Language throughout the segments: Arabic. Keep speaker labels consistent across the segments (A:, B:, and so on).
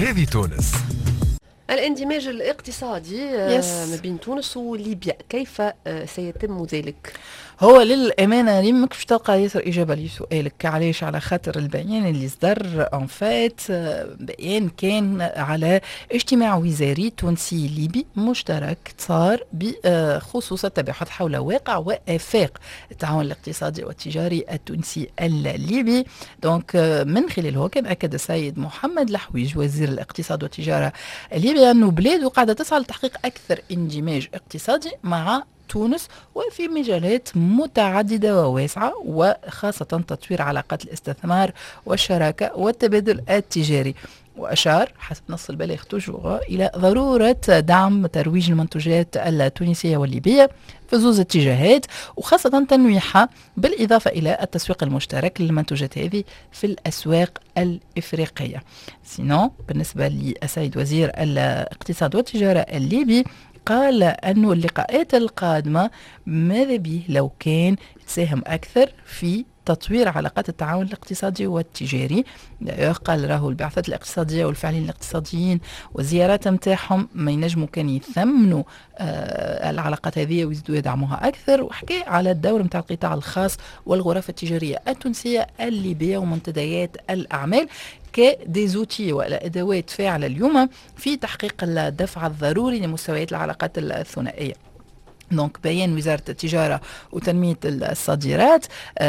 A: هذه تونس.
B: الاندماج الاقتصادي ما بين تونس وليبيا كيف سيتم ذلك؟
C: هو للأمانة اليوم ماكش تلقى ياسر إجابة لسؤالك. علاش؟ على خاطر البيان اللي صدر ان فات بيان كان على اجتماع وزاري تونسي ليبي مشترك صار بخصوص التباحث حول واقع وآفاق التعاون الاقتصادي والتجاري التونسي الليبي. دونك من خلاله كان أكد السيد محمد الحويج وزير الاقتصاد والتجارة الليبي أنه بلاده قاعدة تسعى لتحقيق أكثر اندماج اقتصادي مع تونس وفي مجالات متعددة وواسعة، وخاصة تطوير علاقات الاستثمار والشراكة والتبادل التجاري. وأشار حسب نص البلاغ توجور إلى ضرورة دعم ترويج المنتوجات التونسية والليبية في زوز اتجاهات، وخاصة تنويعها بالإضافة إلى التسويق المشترك للمنتوجات هذه في الأسواق الإفريقية. سينو بالنسبة للسيد وزير الاقتصاد والتجارة الليبي قال أنه اللقاءات القادمة ماذا به لو كان تساهم أكثر في تطوير علاقات التعاون الاقتصادي والتجاري. قال راهو البعثات الاقتصادية والفاعلين الاقتصاديين والزيارات متاعهم ما ينجموا كان يثمنوا العلاقات هذه ويزيدوا يدعموها أكثر. وحكي على الدور متاع القطاع الخاص والغرف التجارية التونسية الليبية ومنتديات الأعمال كديزوتي والأدوات فاعلة اليوم في تحقيق الدفع الضروري لمستويات العلاقات الثنائية. دونك بيان وزارة التجارة وتنمية الصادرات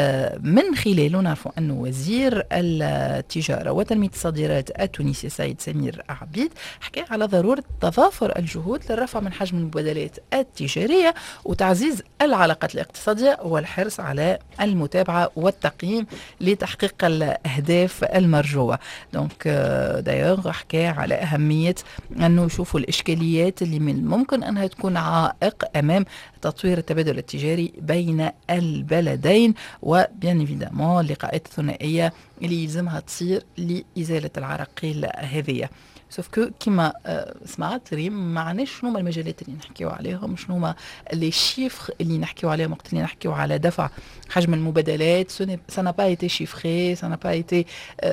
C: من خلاله نعرف أن وزير التجارة وتنمية الصادرات التونسي سيد سمير عبيد حكى على ضرورة تضافر الجهود للرفع من حجم المبادلات التجارية وتعزيز العلاقات الاقتصادية والحرص على المتابعة والتقييم لتحقيق الأهداف المرجوة. دونك دايوغ حكى على أهمية أنه يشوفوا الإشكاليات اللي من الممكن أنها تكون عائق أمام تطوير التبادل التجاري بين البلدين، وبيان ايفيدامون اللقاءات الثنائيه اللي يلزمها تصير لازاله العراقيل هذه. سوف كما سمعت ريم معناش شنو هما المجالات اللي نحكيو عليهم، شنو هما لي شيفر اللي نحكيو عليهم وقت اللي نحكيو على دفع حجم المبادلات. ça n'a pas été chiffré, ça n'a pas été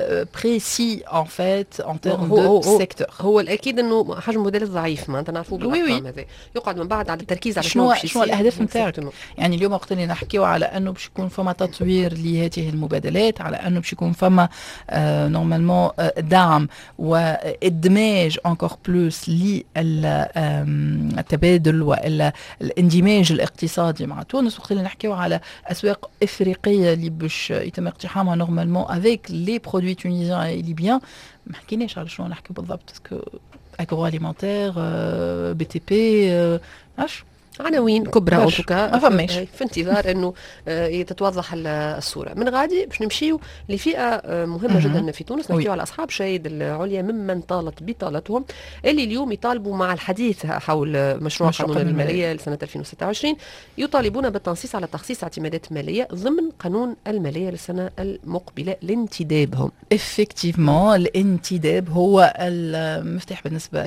C: précis en fait en termes de secteur.
B: هو الاكيد انه حجم المبادلات ضعيف، ما انت نعرفوه بالارقام هذه. يقعد من بعد على التركيز على
C: شنو الاهداف نتاعك. يعني اليوم وقت اللي نحكيو على انه باش يكون فما تطوير لهذه المبادلات، على انه باش يكون فما نورمالمون دعم وادماج encore plus للتبادل والاندماج الاقتصادي مع تونس. وقت اللي نحكيو على اسواق افريقيه اللي باش يتم اقتحامها نورمالمون افيك لي برودوي تونيزيان اي ليبيان، ما حكيناش على شنو نحكي بالضبط. اسكو اغرو اليمونتير بي تي بي
B: عناوين كبرى
C: ما
B: فماش في انتظار انه تتوضح الصوره. من غادي باش نمشيو لفئه مهمه جدا في تونس، نحكيو على اصحاب الشهاده العليا ممن طالت بطالتهم اللي اليوم يطالبوا مع الحديث حول مشروع قانون الماليه لسنه 2026. يطالبون بالتنصيص على تخصيص اعتمادات ماليه ضمن قانون الماليه للسنه المقبله لانتدابهم.
C: افكتيفمون الانتداب هو المفتاح بالنسبه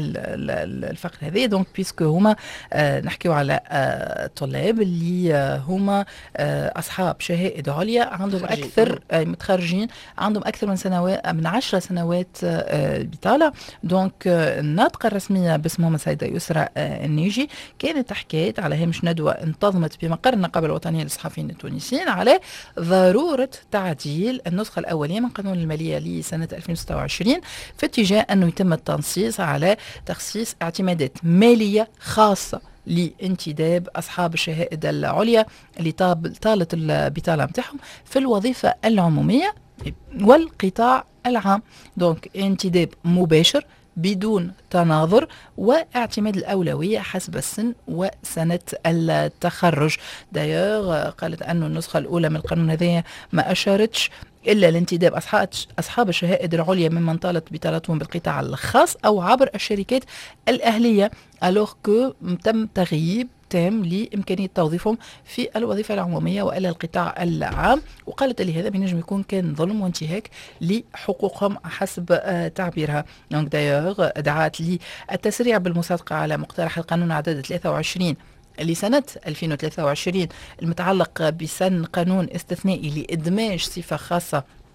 C: للفقر هذه. دونك بيسكو هما نحكيو على طلاب اللي هما أصحاب شهائد عليا عندهم أكثر متخرجين عندهم أكثر من سنوات من 10 سنوات بطالة. دونك الناطقة الرسمية باسمهم السيدة يسرى النيجي كانت حكيت على هامش ندوة انتظمت بمقر النقابة الوطنية للصحفيين التونسيين على ضرورة تعديل النسخة الأولية من قانون المالية لسنة 2026 في اتجاه أنه يتم التنصيص على تخصيص اعتمادات مالية خاصة لانتداب أصحاب الشهائد العليا اللي طالت البطالة متاعهم في الوظيفة العمومية والقطاع العام. دونك انتداب مباشر بدون تناظر واعتماد الأولوية حسب السن وسنة التخرج. دايوغ قالت أنه النسخة الأولى من القانون هذا ما أشارتش إلا لانتداب أصحاب الشهائد العليا ممن طالت بطالتهم بالقطاع الخاص أو عبر الشركات الأهلية، alors que تم تغييب تام لإمكانية توظيفهم في الوظيفة العمومية وإلى القطاع العام. وقالت لهذا بينجم يكون كان ظلم وانتهاك لحقوقهم حسب تعبيرها. دونك دايوغ دعات للتسريع بالمصادقة على مقترح القانون عدد 23 لسنة 2023 المتعلق بسن قانون استثنائي لإدماج صفة خاصة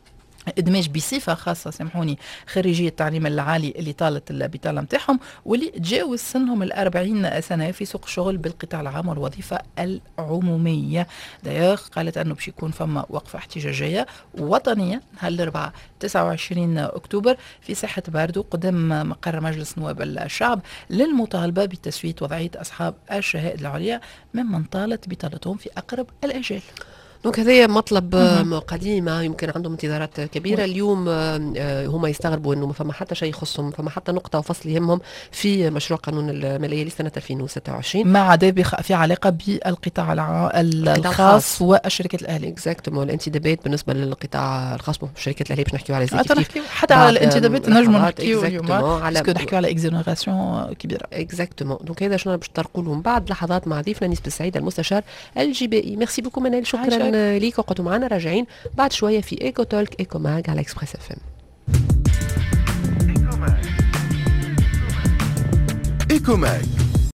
C: ادماج بصفه خاصه سامحوني خريجي التعليم العالي اللي طالت البطاله نتاعهم واللي تجاوز سنهم ال40 سنه في سوق الشغل بالقطاع العام والوظيفه العموميه. دايوغ قالت انه باش يكون فما وقفه احتجاجيه وطنيه نهار الاربعاء 29 اكتوبر في ساحه باردو قدام مقر مجلس نواب الشعب للمطالبه بتسويه وضعيه اصحاب الشهائد العليا ممن طالت بطالتهم في اقرب الاجال.
B: دونك هذايا مطلب قديم يمكن عندهم انتظارات كبيره. اليوم هما يستغربوا انه ما فما حتى شيء يخصهم، ما فما حتى نقطه وفصل يهمهم في مشروع قانون الماليه لسنه 2026
C: ما عدا في علاقه بالقطاع الخاص والشركات الاهليه.
B: اكزاكتومون الانتدابات بالنسبه للقطاع الخاص والشركات الاهليه باش نحكيو على
C: زي حتى على الانتدابات نجموا نحكيو اليوم باسكو نحكيو على اكزونيراسيون كبيره.
B: اكزاكتومون دونك هذا شنو باش نطرقوا لهم بعد لحظات مع ضيفنا نسبة السعيد المستشار الجبائي. ميرسي بوكو منال، شكرا ليك. وقعدوا معنا راجعين بعد شويه في ايكو تولك ايكو ماج على اكسبريس اف ام.
A: ايكو ماج